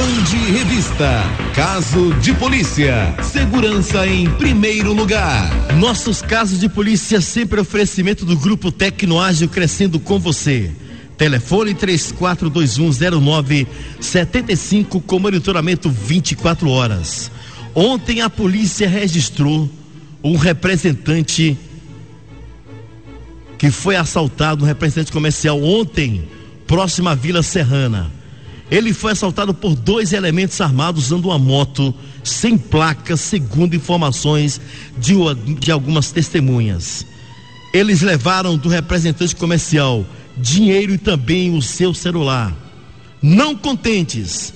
Band Revista, caso de polícia, segurança em primeiro lugar. Nossos casos de polícia sempre oferecimento do Grupo Tecnoágil, crescendo com você. Telefone 34210975 com monitoramento 24 horas. Ontem a polícia registrou um representante que foi assaltado, um representante comercial ontem, próximo à Vila Serrana. Ele foi assaltado por 2 elementos armados usando uma moto sem placa, segundo informações de algumas testemunhas. Eles levaram do representante comercial dinheiro e também o seu celular. Não contentes,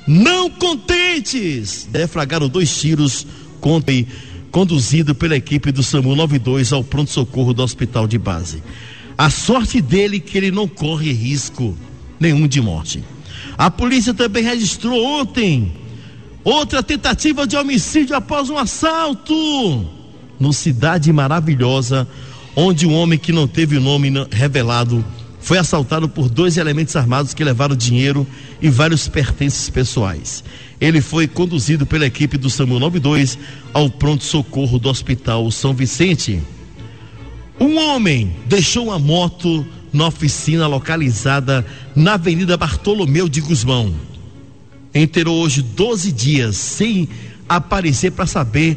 deflagraram 2 tiros conduzido pela equipe do SAMU 92 ao pronto-socorro do hospital de base. A sorte dele é que ele não corre risco nenhum de morte. A polícia também registrou ontem outra tentativa de homicídio após um assalto no Cidade Maravilhosa, onde um homem que não teve o nome revelado foi assaltado por 2 elementos armados que levaram dinheiro e vários pertences pessoais. Ele foi conduzido pela equipe do SAMU 92 ao pronto-socorro do Hospital São Vicente. Um homem deixou uma moto na oficina localizada na Avenida Bartolomeu de Guzmão. Enterou hoje 12 dias sem aparecer para saber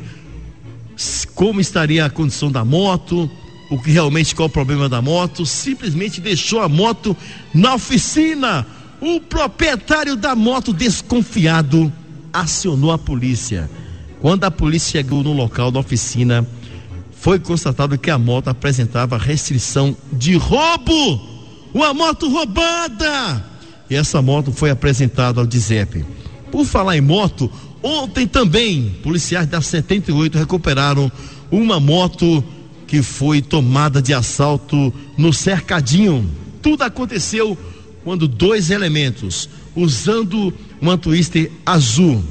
como estaria a condição da moto, qual o problema da moto. Simplesmente deixou a moto na oficina. O proprietário da moto, desconfiado, acionou a polícia. Quando a polícia chegou no local da oficina, foi constatado que a moto apresentava restrição de roubo, uma moto roubada, e essa moto foi apresentada ao DIZEP. Por falar em moto, ontem também policiais da 78 recuperaram uma moto que foi tomada de assalto no Cercadinho. Tudo aconteceu quando 2 elementos, usando uma Twister azul,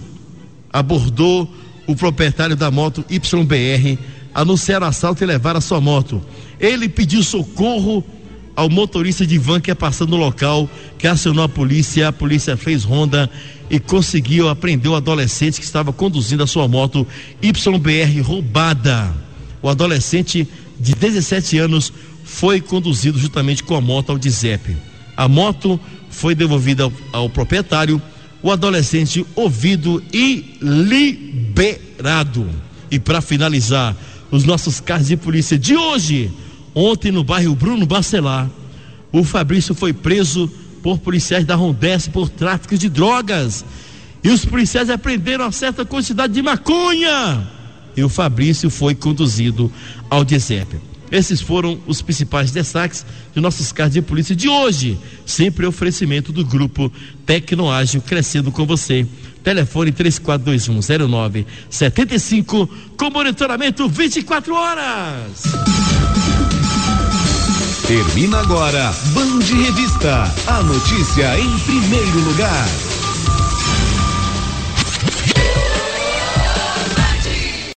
abordou o proprietário da moto YBR, anunciaram assalto e levaram a sua moto. Ele pediu socorro ao motorista de van que ia passando no local, que acionou a polícia fez ronda e conseguiu apreender o adolescente que estava conduzindo a sua moto YBR roubada. O adolescente de 17 anos foi conduzido juntamente com a moto ao DIZEP. A moto foi devolvida ao proprietário, o adolescente ouvido e liberado. E para finalizar, os nossos casos de polícia de hoje, ontem no bairro Bruno Bacelar, o Fabrício foi preso por policiais da Rondesp por tráfico de drogas, e os policiais apreenderam uma certa quantidade de maconha, e o Fabrício foi conduzido ao DIZEP. Esses foram os principais destaques de nossos casos de polícia de hoje, sempre oferecimento do Grupo Tecnoágil, crescendo com você. Telefone 34210975 com monitoramento 24 horas. Termina agora Band Revista, a notícia em primeiro lugar.